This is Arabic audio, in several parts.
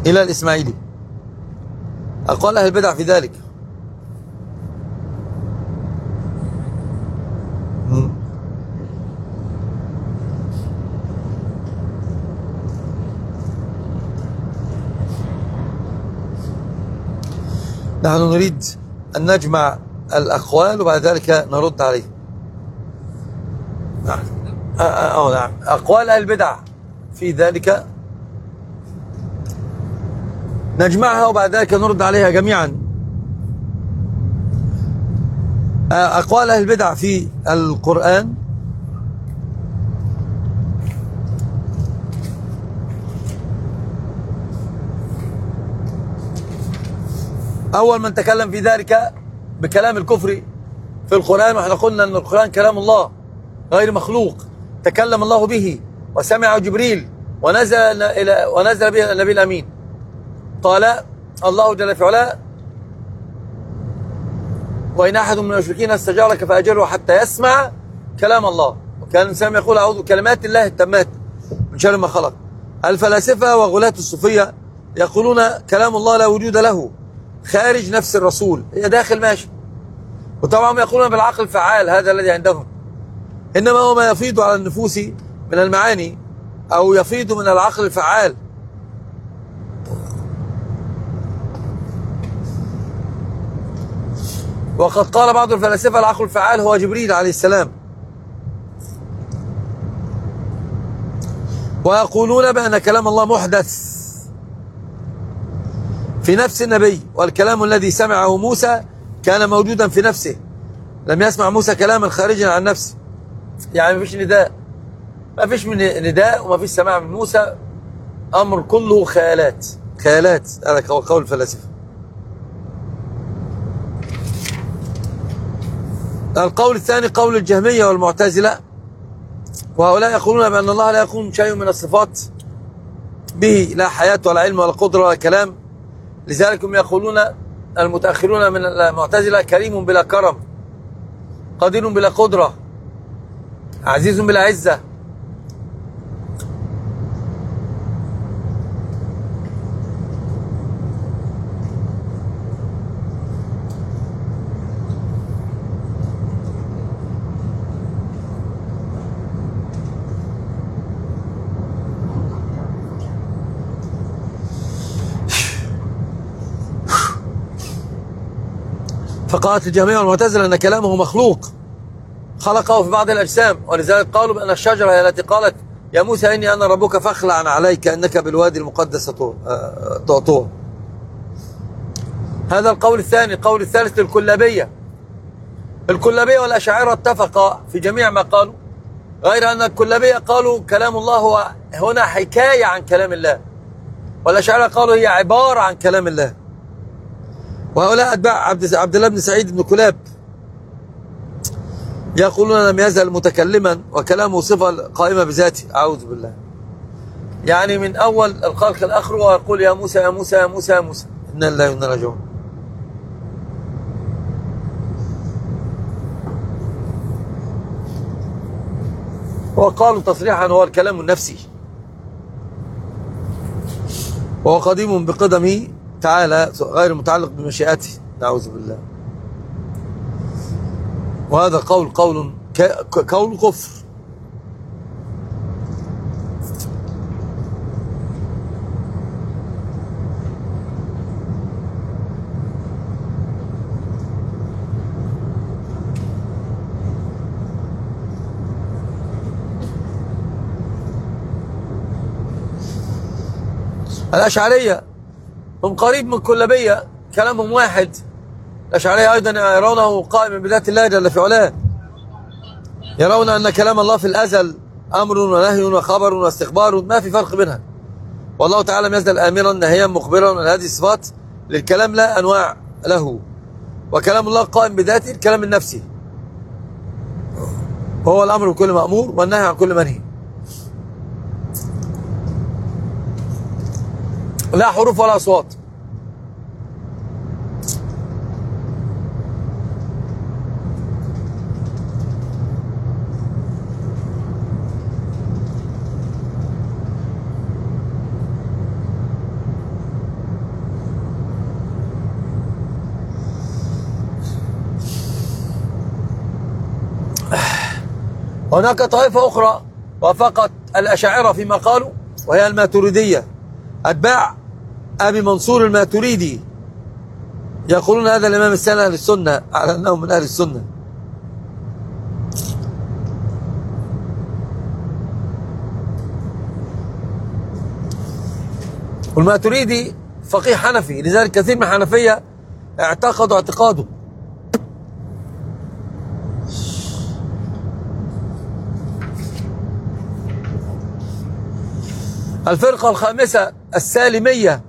إلى الإسماعيلي. أقوال أهل البدع في ذلك. نحن نريد أن نجمع الأقوال وبعد ذلك نرد عليه. نعم. نعم. أقوال أهل البدع في ذلك نجمعها وبعد ذلك نرد عليها جميعا. أقوال أهل البدع في القرآن أول من تكلم في ذلك بكلام الكفر في القرآن، وإحنا قلنا أن القرآن كلام الله غير مخلوق، تكلم الله به وسمع جبريل ونزل به النبي الأمين. قال الله جل في علاه: وإن أحد من المشركين استجارك فأجره حتى يسمع كلام الله. وكان الإنسان يقول: أعوذ بكلمات الله التامات من شر ما خلق. الفلاسفة وغلاة الصوفية يقولون كلام الله لا وجود له، خارج نفس الرسول، هي داخل ماشي. وطبعا يقولون بالعقل الفعال، هذا الذي عندهم، إنما هو ما يفيض على النفوس من المعاني أو يفيض من العقل الفعال. وقد قال بعض الفلاسفة: العقل الفعال هو جبريل عليه السلام. ويقولون بأن كلام الله محدث في نفس النبي، والكلام الذي سمعه موسى كان موجودا في نفسه، لم يسمع موسى كلاما خارجا عن نفسه. يعني ما فيش نداء، ما فيش من نداء وما فيش سماع من موسى، أمر كله خيالات. خيالات، هذا هو قول الفلاسفة. القول الثاني قول الجهمية والمعتزلة، وهؤلاء يقولون بأن الله لا يكون شيء من الصفات به، لا حياة ولا علم ولا قدرة ولا كلام. لذلك هم يقولون المتأخرون من المعتزلة: كريم بلا كرم، قدير بلا قدرة، عزيز بلا عزة. فقالت الجهمية والمعتزلة أن كلامه مخلوق، خلقه في بعض الأجسام، ولذلك قالوا بأن الشجرة هي التي قالت: يا موسى إني أنا ربك فاخلع عليك إنك بالوادي المقدس طوى. هذا القول الثاني. القول الثالث للكلابية. الكلابية والأشاعرة اتفقا في جميع ما قالوا، غير أن الكلابية قالوا كلام الله هو هنا حكاية عن كلام الله، والأشاعرة قالوا هي عبارة عن كلام الله. وهؤلاء أتباع عبد الله بن سعيد بن كلاب يقولون لم يزل متكلما وكلامه صفة قائمة بذاته. أعوذ بالله. يعني من أول الخلق الآخر ويقول: يا موسى يا موسى يا موسى يا موسى، إنا لله وإنا إليه راجعون. وقالوا تصريحا هو الكلام النفسي، وهو قديم بقدمه تعالى غير متعلق بمشيئته. نعوذ بالله. وهذا قول كفر. الأشعرية هم قريب من الكلابية، كلامهم واحد. الأشعرية أيضا يرونه قائما بذات الله جل في علاه، يرون أن كلام الله في الأزل أمر ونهي وخبر واستخبار، ما في فرق بينها. والله تعالى لم يزل آمرا نهيا مخبرا من هذه الصفات، للكلام لا أنواع له. وكلام الله قائم بذاته، الكلام النفسي هو الأمر بكل مأمور والنهي عن كل منهي، لا حروف ولا أصوات. هناك طائفة أخرى وافقت الأشاعرة فيما قالوا، وهي الماتريدية، أتباع أبي منصور الماتريدي، يقولون هذا الإمام الثاني أهل السنة على أنه من أهل السنة. والماتريدي فقيه حنفي، لذلك كثير من الحنفية اعتقدوا اعتقاده. الفرقة الخامسة السالمية،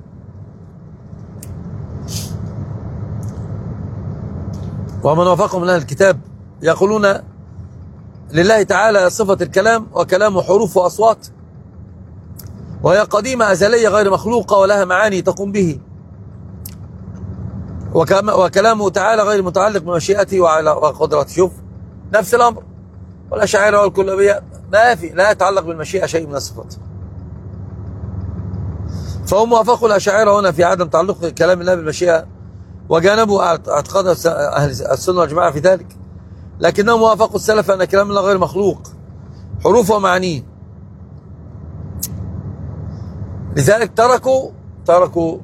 ومن وافقهم من أهل الكتاب، يقولون لله تعالى صفة الكلام، وكلامه حروف وأصوات، وهي قديمة أزلية غير مخلوقة ولها معاني تقوم به، وكلامه تعالى غير متعلق بمشيئته وقدرته. شوف نفس الأمر. والأشاعرة والكلابية لا يتعلق بالمشيئة شيء من الصفات، فهم وافقوا الأشاعرة هنا في عدم تعلق كلام الله بالمشيئة، وجانبوا اعتقاد أهل السنة والجماعة في ذلك، لكنهم وافقوا السلف أن كلام الله غير مخلوق حروف ومعانيه. لذلك تركوا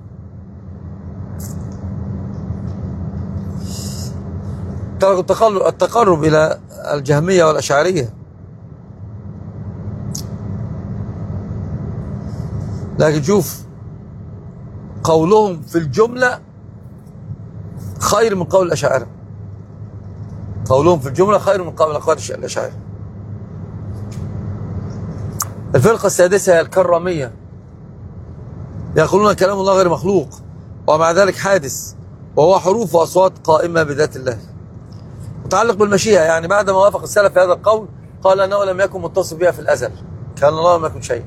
التقرب إلى الجهمية والأشعرية. لكن شوف قولهم في الجملة خير من قول الأشاعرة، قولهم في الجملة خير من قول الأشاعرة. الفرقة السادسة هي الكرامية، يقولون كلام الله غير مخلوق ومع ذلك حادث، وهو حروف وأصوات قائمة بذات الله، متعلق بالمشيئة. يعني بعد ما وافق السلف في هذا القول قال أنه لم يكن متصل بها في الأزل، كان الله لم يكن شيء.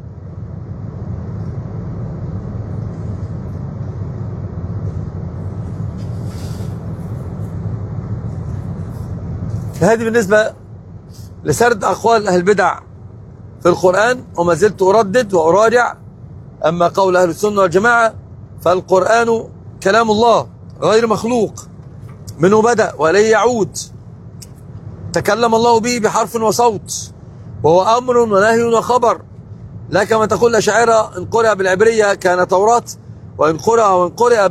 هذه بالنسبة لسرد أقوال أهل البدع في القرآن، وما زلت أردد وأراجع. أما قول أهل السنة والجماعة فالقرآن كلام الله غير مخلوق، منه بدأ وإليه يعود، تكلم الله به بحرف وصوت، وهو أمر ونهي وخبر، لا كما تقول الأشاعرة إن قرأ بالعبرية كان توراة، وإن قرأ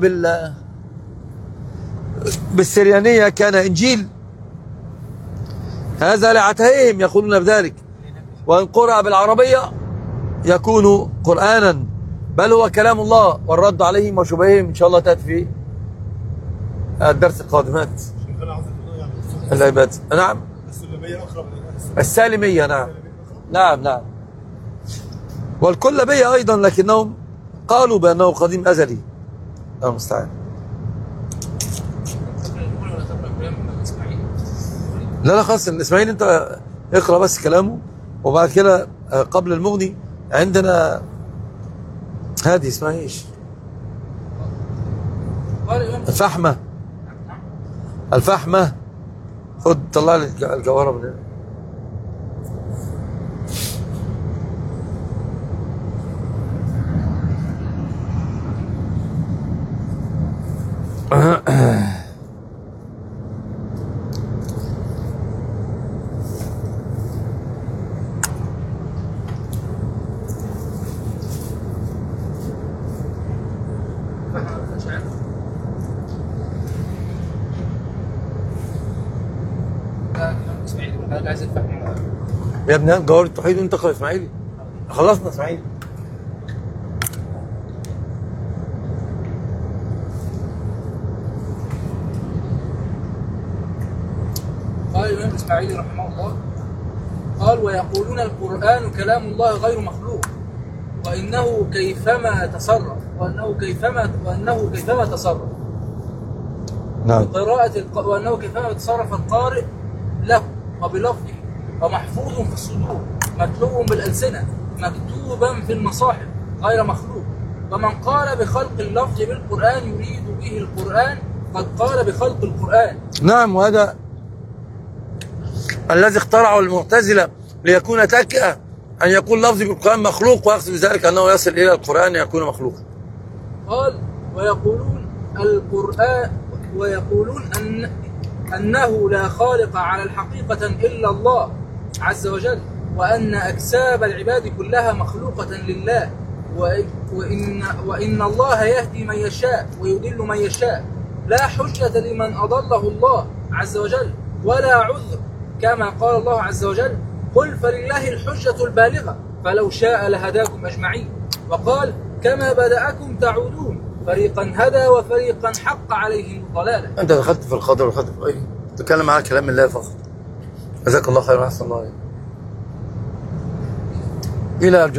بالسريانية كان إنجيل. هذا لعتهيهم يقولون بذلك. وإن قرأ بالعربية يكون قرآنا، بل هو كلام الله، والرد عليهم وشبههم إن شاء الله تأتي في الدرس القادمات. العباد نعم، السالمية نعم والكلابية أيضا، لكنهم قالوا بأنه قديم أزلي. الله المستعان. لا خلاص الإسماعيلي أنت اقرأ بس كلامه، وبعد كده قبل المغني عندنا هذه اسمها ايش؟ الفحمة. خد طلع لي الجوهرة من هنا. يا ابني جوهر التوحيد وانت اقرا اسماعيلي. خلصنا اسماعيلي. قال الإمام الإسماعيلي رحمه الله قال: ويقولون القرآن كلام الله غير مخلوق، وإنه كيفما تصرف نعم. وأنه كيفما تصرف القارئ له وبلفظه، ومحفوظ في الصدور، متلو بالألسنة، مكتوبا في المصاحف، غير مخلوق. ومن قال بخلق اللفظ بالقرآن يريد به القرآن قد قال بخلق القرآن. نعم، وهذا الذي اخترعه المعتزلة ليكون تكئة أن يقول لفظ بالقرآن مخلوق، ويقصد بذلك أنه يصل إلى القرآن يكون مخلوقا. قال: ويقولون أنه لا خالق على الحقيقة إلا الله، عز وجل، وأن أكساب العباد كلها مخلوقة لله، وإن الله يهدي من يشاء ويضل من يشاء، لا حجة لمن أضله الله عز وجل ولا عذر، كما قال الله عز وجل: قل فلله الحجة البالغة فلو شاء لهداكم أجمعين. وقال: كما بدأكم تعودون، فريقا هدى وفريقا حق عليهم الضلالة. انت دخلت في القدر ودخلت في ايه؟ تتكلم على كلام الله فقط. جزاك الله خيرا واحسن الله عليك. الى